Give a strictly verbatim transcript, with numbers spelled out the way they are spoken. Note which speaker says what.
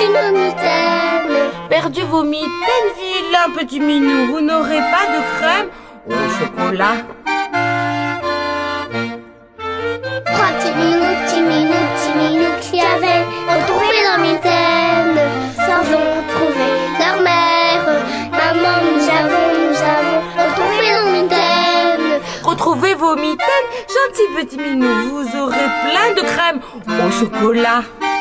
Speaker 1: nos mitaines.
Speaker 2: Perdu vos mitaines, vilain petit minou, vous n'aurez pas de crème au chocolat?
Speaker 1: Trois petits minous, petits minous, petits minous qui avaient retrouvé leurs mitaines, sans retrouver leur mère. Maman, nous avons, nous avons retrouvé nos mitaines.
Speaker 2: Retrouvez vos mitaines, gentil petit minou, vous aurez plein de crème au chocolat.